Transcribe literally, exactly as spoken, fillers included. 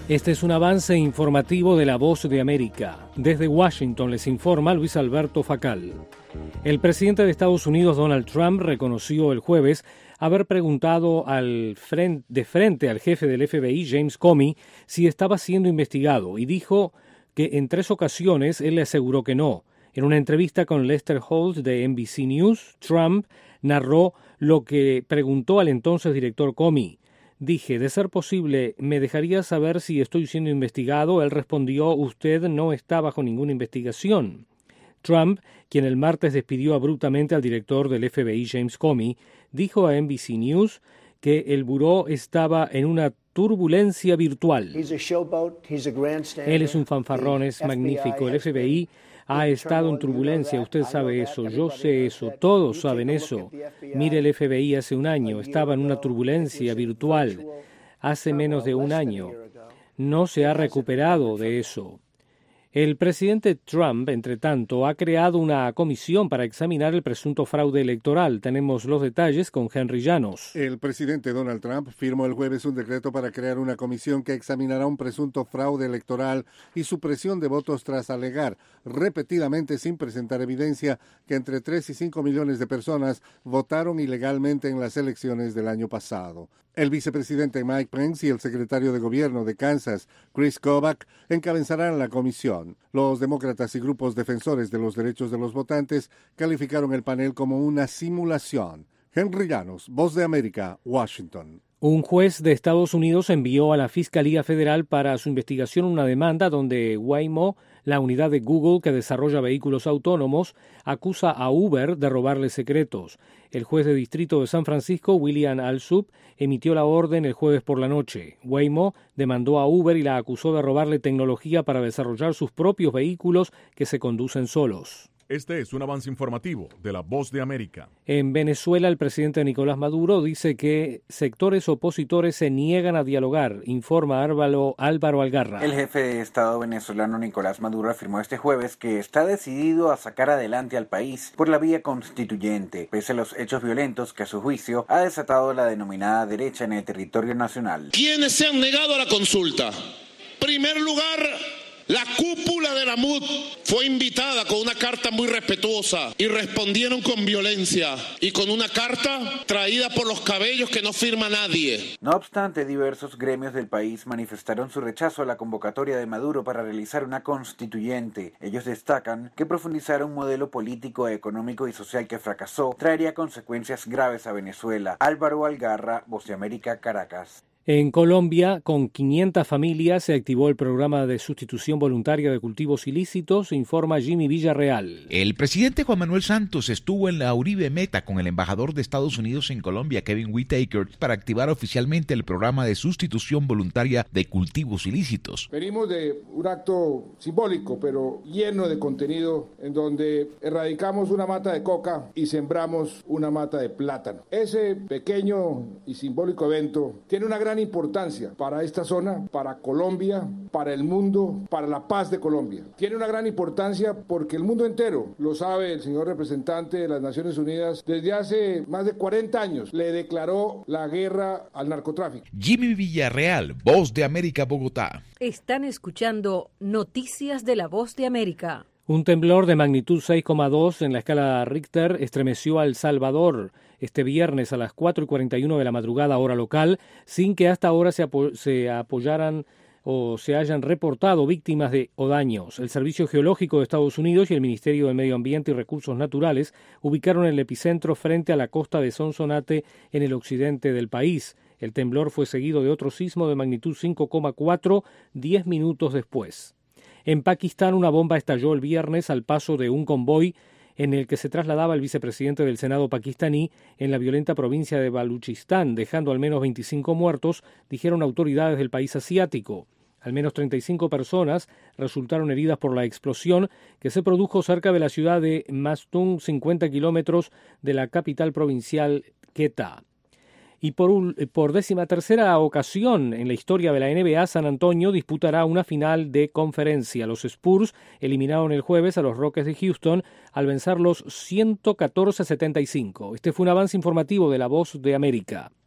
Este es un avance informativo de La Voz de América. Desde Washington les informa Luis Alberto Facal. El presidente de Estados Unidos, Donald Trump, reconoció el jueves haber preguntado al frente, de frente al jefe del F B I, James Comey, si estaba siendo investigado, y dijo que en tres ocasiones él le aseguró que no. En una entrevista con Lester Holt de N B C News, Trump narró lo que preguntó al entonces director Comey. Dije, de ser posible, ¿me dejaría saber si estoy siendo investigado? Él respondió, usted no está bajo ninguna investigación. Trump, quien el martes despidió abruptamente al director del F B I, James Comey, dijo a N B C News que el buró estaba en una turbulencia virtual. Él es un fanfarrón, es magnífico. El F B I ha estado en turbulencia, usted sabe eso, yo sé eso, todos saben eso. Mire, el F B I hace un año estaba en una turbulencia virtual, hace menos de un año. No se ha recuperado de eso. El presidente Trump, entre tanto, ha creado una comisión para examinar el presunto fraude electoral. Tenemos los detalles con Henry Llanos. El presidente Donald Trump firmó el jueves un decreto para crear una comisión que examinará un presunto fraude electoral y supresión de votos tras alegar, repetidamente sin presentar evidencia, que entre tres y cinco millones de personas votaron ilegalmente en las elecciones del año pasado. El vicepresidente Mike Pence y el secretario de gobierno de Kansas, Chris Kobach, encabezarán la comisión. Los demócratas y grupos defensores de los derechos de los votantes calificaron el panel como una simulación. Henry Llanos, Voz de América, Washington. Un juez de Estados Unidos envió a la Fiscalía Federal para su investigación una demanda donde Waymo, la unidad de Google que desarrolla vehículos autónomos, acusa a Uber de robarle secretos. El juez de distrito de San Francisco, William Alsup, emitió la orden el jueves por la noche. Waymo demandó a Uber y la acusó de robarle tecnología para desarrollar sus propios vehículos que se conducen solos. Este es un avance informativo de La Voz de América. En Venezuela, el presidente Nicolás Maduro dice que sectores opositores se niegan a dialogar, informa Álvaro, Álvaro Algarra. El jefe de Estado venezolano Nicolás Maduro afirmó este jueves que está decidido a sacar adelante al país por la vía constituyente, pese a los hechos violentos que a su juicio ha desatado la denominada derecha en el territorio nacional. ¿Quiénes se han negado a la consulta? Primer lugar, la cúpula de la M U D fue invitada con una carta muy respetuosa y respondieron con violencia y con una carta traída por los cabellos que no firma nadie. No obstante, diversos gremios del país manifestaron su rechazo a la convocatoria de Maduro para realizar una constituyente. Ellos destacan que profundizar un modelo político, económico y social que fracasó traería consecuencias graves a Venezuela. Álvaro Algarra, Voz de América, Caracas. En Colombia, con quinientas familias, se activó el programa de sustitución voluntaria de cultivos ilícitos, informa Jimmy Villarreal. El presidente Juan Manuel Santos estuvo en la Uribe Meta con el embajador de Estados Unidos en Colombia, Kevin Whitaker, para activar oficialmente el programa de sustitución voluntaria de cultivos ilícitos. Venimos de un acto simbólico, pero lleno de contenido, en donde erradicamos una mata de coca y sembramos una mata de plátano. Ese pequeño y simbólico evento tiene una gran importancia para esta zona, para Colombia, para el mundo, para la paz de Colombia. Tiene una gran importancia porque el mundo entero, lo sabe el señor representante de las Naciones Unidas, desde hace más de cuarenta años le declaró la guerra al narcotráfico. Jimmy Villarreal, Voz de América, Bogotá. Están escuchando Noticias de la Voz de América. Un temblor de magnitud seis coma dos en la escala Richter estremeció a El Salvador este viernes a las cuatro y cuarenta y uno de la madrugada hora local, sin que hasta ahora se, apo- se apoyaran o se hayan reportado víctimas de o daños. El Servicio Geológico de Estados Unidos y el Ministerio de Medio Ambiente y Recursos Naturales ubicaron el epicentro frente a la costa de Sonsonate en el occidente del país. El temblor fue seguido de otro sismo de magnitud cinco coma cuatro diez minutos después. En Pakistán, una bomba estalló el viernes al paso de un convoy en el que se trasladaba el vicepresidente del Senado pakistaní en la violenta provincia de Baluchistán, dejando al menos veinticinco muertos, dijeron autoridades del país asiático. Al menos treinta y cinco personas resultaron heridas por la explosión que se produjo cerca de la ciudad de Mastung, cincuenta kilómetros de la capital provincial Quetta. Y por, un, por décima tercera ocasión en la historia de la N B A, San Antonio disputará una final de conferencia. Los Spurs eliminaron el jueves a los Rockets de Houston al vencerlos ciento catorce a setenta y cinco. Este fue un avance informativo de La Voz de América.